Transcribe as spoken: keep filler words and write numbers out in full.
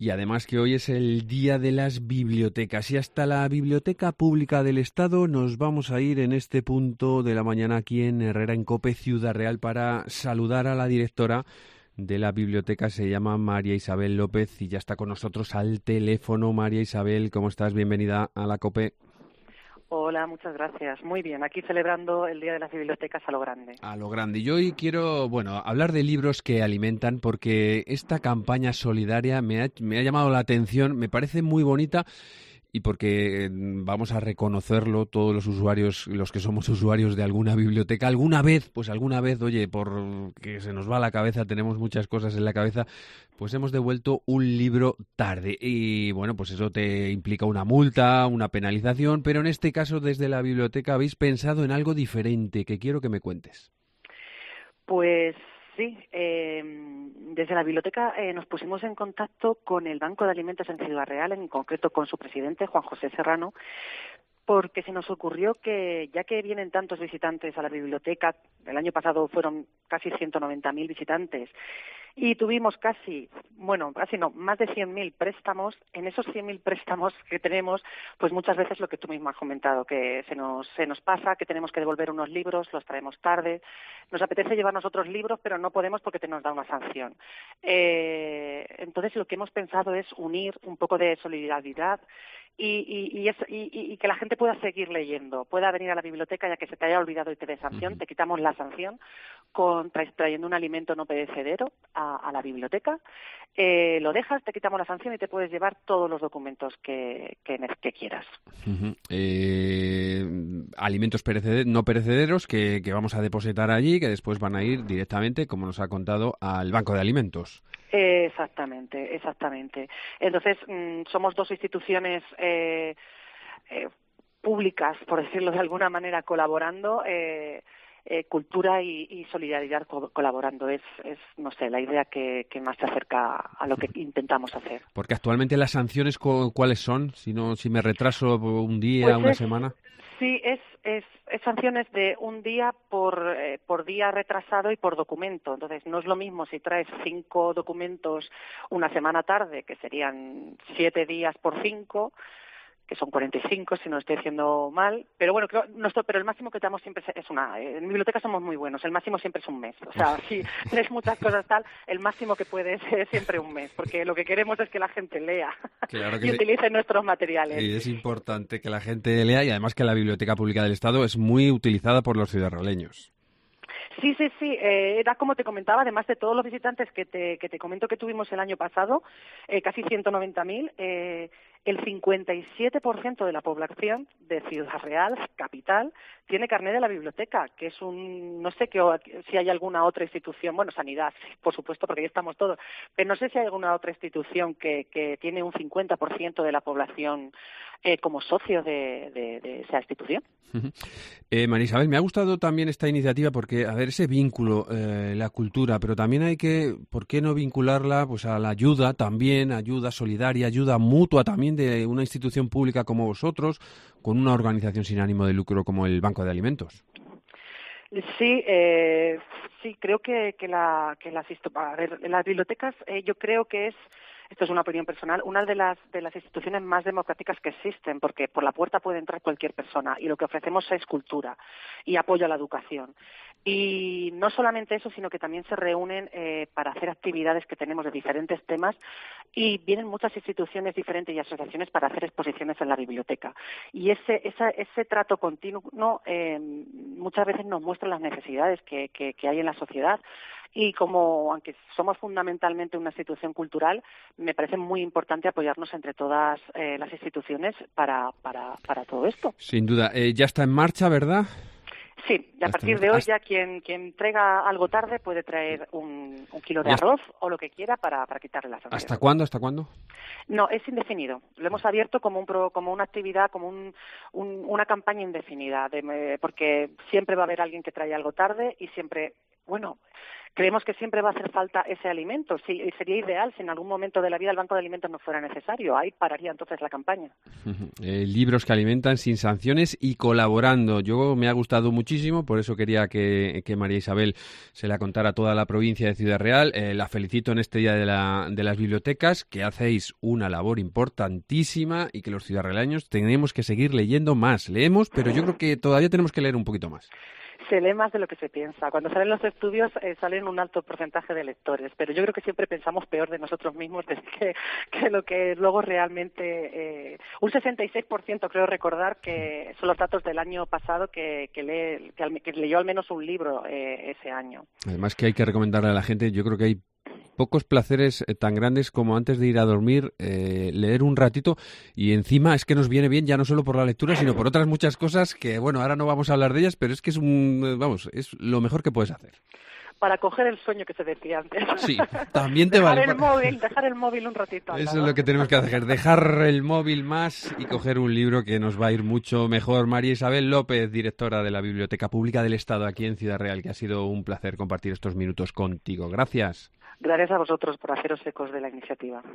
Y además que hoy es el Día de las Bibliotecas y hasta la Biblioteca Pública del Estado nos vamos a ir en este punto de la mañana aquí en Herrera en Cope Ciudad Real para saludar a la directora de la biblioteca, se llama María Isabel López y ya está con nosotros al teléfono. María Isabel, ¿cómo estás? Bienvenida a la Cope. Hola, muchas gracias. Muy bien, aquí celebrando el Día de las Bibliotecas a lo grande. A lo grande. Y hoy quiero, bueno, hablar de libros que alimentan porque esta campaña solidaria me ha, me ha llamado la atención, me parece muy bonita y porque vamos a reconocerlo todos los usuarios, los que somos usuarios de alguna biblioteca, alguna vez, pues alguna vez, oye, por que se nos va la cabeza, tenemos muchas cosas en la cabeza, pues hemos devuelto un libro tarde y bueno, pues eso te implica una multa, una penalización, pero en este caso desde la biblioteca habéis pensado en algo diferente que quiero que me cuentes. Pues sí, eh, desde la biblioteca eh, nos pusimos en contacto con el Banco de Alimentos en Ciudad Real, en concreto con su presidente, Juan José Serrano, porque se nos ocurrió que, ya que vienen tantos visitantes a la biblioteca, el año pasado fueron casi ciento noventa mil visitantes, y tuvimos casi, bueno, casi no, más de cien mil préstamos. En esos cien mil préstamos que tenemos, pues muchas veces lo que tú mismo has comentado, que se nos, se nos pasa, que tenemos que devolver unos libros, los traemos tarde, nos apetece llevarnos otros libros, pero no podemos porque te nos da una sanción. Eh, entonces lo que hemos pensado es unir un poco de solidaridad y, y, y, es, y, y que la gente pueda seguir leyendo, pueda venir a la biblioteca ya que se te haya olvidado y te dé sanción, uh-huh. Te quitamos la sanción con, trayendo un alimento no perecedero a, a la biblioteca, eh, lo dejas, te quitamos la sanción y te puedes llevar todos los documentos que, que, que quieras. Uh-huh. Eh, alimentos pereceder, no perecederos que, que vamos a depositar allí, que después van a ir directamente, como nos ha contado, al Banco de Alimentos. Exactamente, exactamente. Entonces, mmm, somos dos instituciones eh, eh, públicas, por decirlo de alguna manera, colaborando, eh, eh, cultura y, y solidaridad co- colaborando. Es, es, no sé, la idea que, que más se acerca a lo que intentamos hacer. Porque actualmente las sanciones, ¿cuáles son? Si no, si me retraso un día, pues una es, semana. Sí, es, es, es sanciones de un día por, eh, por día retrasado y por documento. Entonces, no es lo mismo si traes cinco documentos una semana tarde, que serían siete días por cinco, que son cuarenta y cinco, si no estoy diciendo mal. Pero bueno, creo, nuestro, pero el máximo que damos siempre es una. En biblioteca somos muy buenos, el máximo siempre es un mes. O sea, si lees muchas cosas tal, el máximo que puedes es siempre un mes, porque lo que queremos es que la gente lea claro que y sí. utilice nuestros materiales. Y es importante que la gente lea y además que la Biblioteca Pública del Estado es muy utilizada por los ciudadanos. Sí, sí, sí. Eh, era como te comentaba, además de todos los visitantes que te, que te comento que tuvimos el año pasado, eh, casi ciento noventa mil, eh, el cincuenta y siete por ciento de la población de Ciudad Real, capital, tiene carné de la biblioteca, que es un, no sé qué, si hay alguna otra institución, bueno, sanidad, por supuesto, porque ahí estamos todos, pero no sé si hay alguna otra institución que, que tiene un cincuenta por ciento de la población eh, como socio de, de, de esa institución. Eh, María Isabel, me ha gustado también esta iniciativa porque, a ver, ese vínculo, eh, la cultura, pero también hay que, ¿por qué no vincularla pues a la ayuda también, ayuda solidaria, ayuda mutua también de una institución pública como vosotros, con una organización sin ánimo de lucro como el Banco de Alimentos? Sí, eh, sí, creo que, que, la, que las, a ver, las bibliotecas, eh, yo creo que es, esto es una opinión personal, una de las, de las instituciones más democráticas que existen, porque por la puerta puede entrar cualquier persona y lo que ofrecemos es cultura y apoyo a la educación. Y no solamente eso, sino que también se reúnen eh, para hacer actividades que tenemos de diferentes temas y vienen muchas instituciones diferentes y asociaciones para hacer exposiciones en la biblioteca. Y ese, esa, ese trato continuo eh, muchas veces nos muestra las necesidades que, que, que hay en la sociedad. Y como, aunque somos fundamentalmente una institución cultural, me parece muy importante apoyarnos entre todas eh, las instituciones para, para, para todo esto. Sin duda. Eh, ya está en marcha, ¿verdad? Sí, y a partir de hoy ya quien, quien traiga algo tarde puede traer un, un kilo de arroz o lo que quiera para, para quitarle la sanción. ¿Hasta cuándo? ¿Hasta cuándo? No, es indefinido. Lo hemos abierto como un pro, como una actividad, como un, un, una campaña indefinida, de, porque siempre va a haber alguien que trae algo tarde y siempre, bueno, creemos que siempre va a hacer falta ese alimento. Sí, sería ideal si en algún momento de la vida el Banco de Alimentos no fuera necesario. Ahí pararía entonces la campaña. Eh, libros que alimentan sin sanciones y colaborando. Yo me ha gustado muchísimo, por eso quería que, que María Isabel se la contara a toda la provincia de Ciudad Real. Eh, la felicito en este día de, la, de las bibliotecas, que hacéis una labor importantísima y que los ciudadraleños tenemos que seguir leyendo más. Leemos, pero yo creo que todavía tenemos que leer un poquito más. Se lee más de lo que se piensa. Cuando salen los estudios eh, salen un alto porcentaje de lectores, pero yo creo que siempre pensamos peor de nosotros mismos de que, que lo que luego realmente... Eh, un sesenta y seis por ciento creo recordar que son los datos del año pasado que, que, lee, que, que leyó al menos un libro eh, ese año. Además que hay que recomendarle a la gente, yo creo que hay pocos placeres eh, tan grandes como antes de ir a dormir, eh, leer un ratito, y encima es que nos viene bien ya no solo por la lectura, sino por otras muchas cosas que, bueno, ahora no vamos a hablar de ellas, pero es que es un, vamos, es lo mejor que puedes hacer. Para coger el sueño que se decía antes. Sí, también te dejar vale. El móvil, dejar el móvil un ratito. Eso es lo que tenemos que hacer, dejar el móvil más y coger un libro que nos va a ir mucho mejor. María Isabel López, directora de la Biblioteca Pública del Estado aquí en Ciudad Real, que ha sido un placer compartir estos minutos contigo. Gracias. Gracias a vosotros por haceros ecos de la iniciativa.